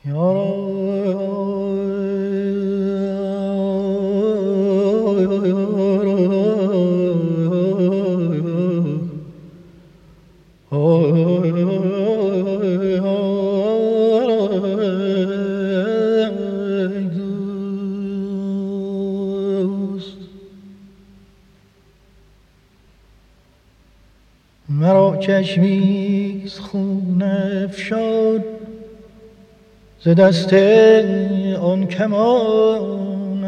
مرا چشمیز خون افشان ز دست آن کمان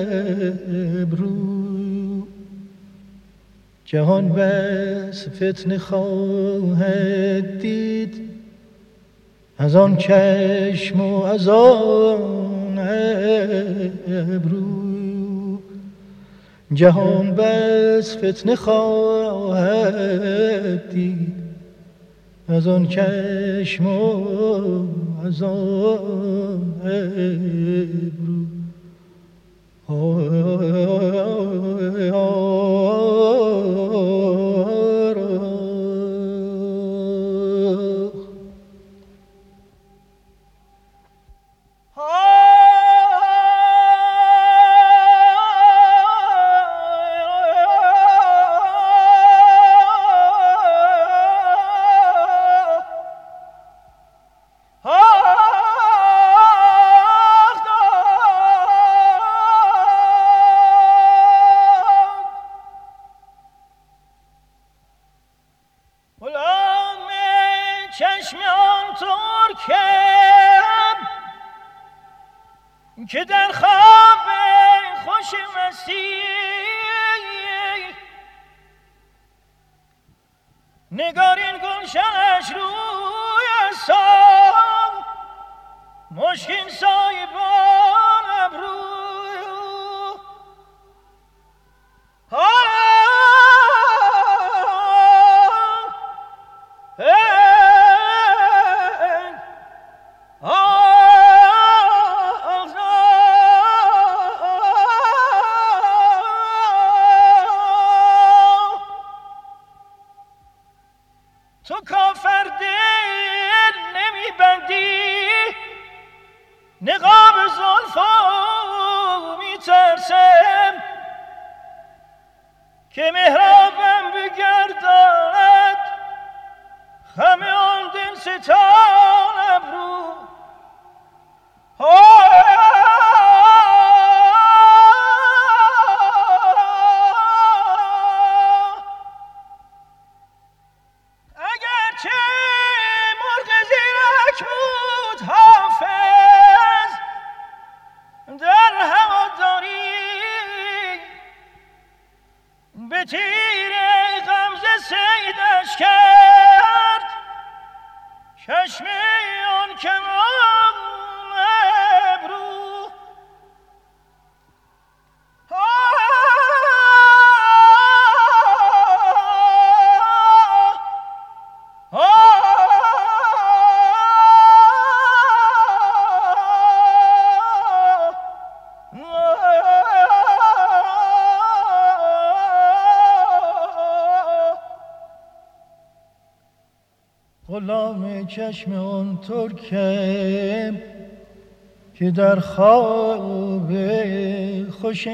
ابرو، جهان بس فتنه خواهد دید از آن چشم و از آن ابرو، جهان بس فتنه خواهد دید از آن چشم و از آن ابرو. که در خواب خوش مستی نگارین گلشنش روی سام مشکین سایبان ابرو. تو کافر دل نمیبندی نقاب زلفو میترسم که محرابم بگرداند خم آن دل ستان ابرو. به تیر غمزه صیدش کرد چشم آن کمان ابرو. غلام چشم آن ترکم که در خواب خوش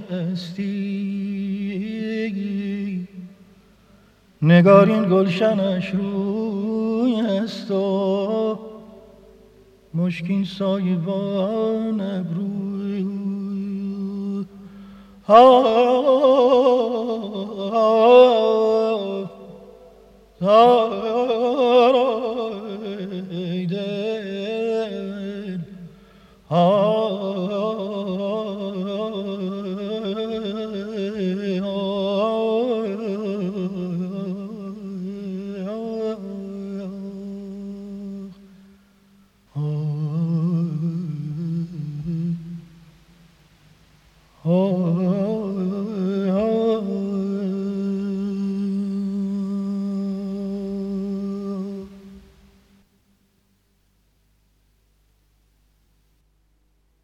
مستی نگارین گلشنش روی است و مشکین سایبان ابروی. Oh